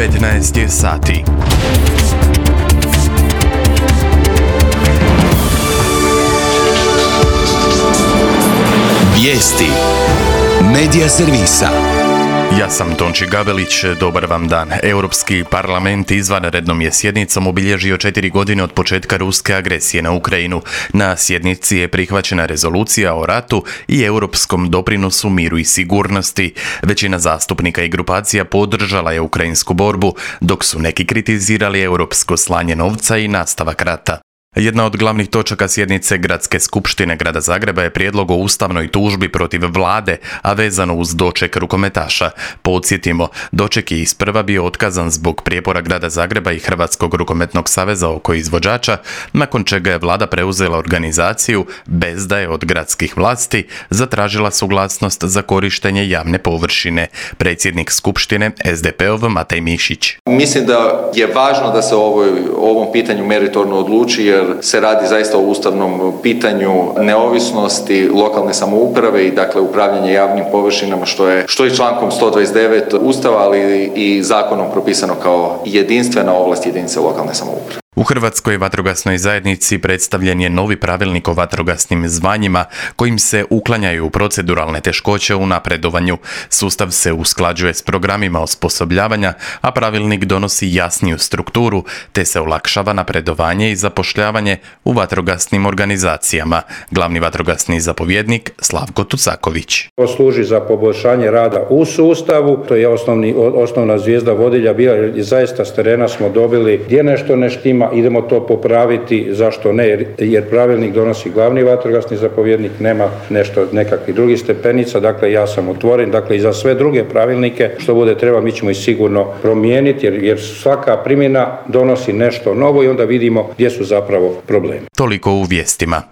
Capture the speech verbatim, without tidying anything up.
petnaest je sati. Vijesti Medija servisa. Ja sam Tonči Gavelić, dobar vam dan. Europski parlament izvanrednom je sjednicom obilježio četiri godine od početka ruske agresije na Ukrajinu. Na sjednici je prihvaćena rezolucija o ratu i europskom doprinosu miru i sigurnosti. Većina zastupnika i grupacija podržala je ukrajinsku borbu, dok su neki kritizirali europsko slanje novca i nastavak rata. Jedna od glavnih točaka sjednice Gradske skupštine Grada Zagreba je prijedlog o ustavnoj tužbi protiv vlade, a vezano uz doček rukometaša. Podsjetimo, doček je isprva bio otkazan zbog prijepora Grada Zagreba i Hrvatskog rukometnog saveza oko izvođača, nakon čega je vlada preuzela organizaciju bez da je od gradskih vlasti zatražila suglasnost za korištenje javne površine. Predsjednik skupštine es de pe-ov Matej Mišić. Mislim da je važno da se o ovom pitanju meritorno odluči, jer se radi zaista o ustavnom pitanju neovisnosti lokalne samouprave i dakle upravljanje javnim površinama, što je što je člankom sto dvadeset devet Ustava, ali i zakonom propisano kao jedinstvena ovlast jedinice lokalne samouprave. U Hrvatskoj vatrogasnoj zajednici predstavljen je novi pravilnik o vatrogasnim zvanjima kojim se uklanjaju proceduralne teškoće u napredovanju. Sustav se usklađuje s programima osposobljavanja, a pravilnik donosi jasniju strukturu te se olakšava napredovanje i zapošljavanje u vatrogasnim organizacijama. Glavni vatrogasni zapovjednik Slavko Tucaković. To služi za poboljšanje rada u sustavu, to je osnovni, osnovna zvijezda vodilja bila, jer zaista s terena smo dobili gdje nešto ne štima, idemo to popraviti, zašto ne, jer, jer pravilnik donosi glavni vatrogasni zapovjednik, nema nešto, nekakvih drugih stepenica, dakle ja sam otvoren, dakle i za sve druge pravilnike što bude treba mi ćemo ih sigurno promijeniti, jer, jer svaka primjena donosi nešto novo i onda vidimo gdje su zapravo problemi. Toliko u vijestima.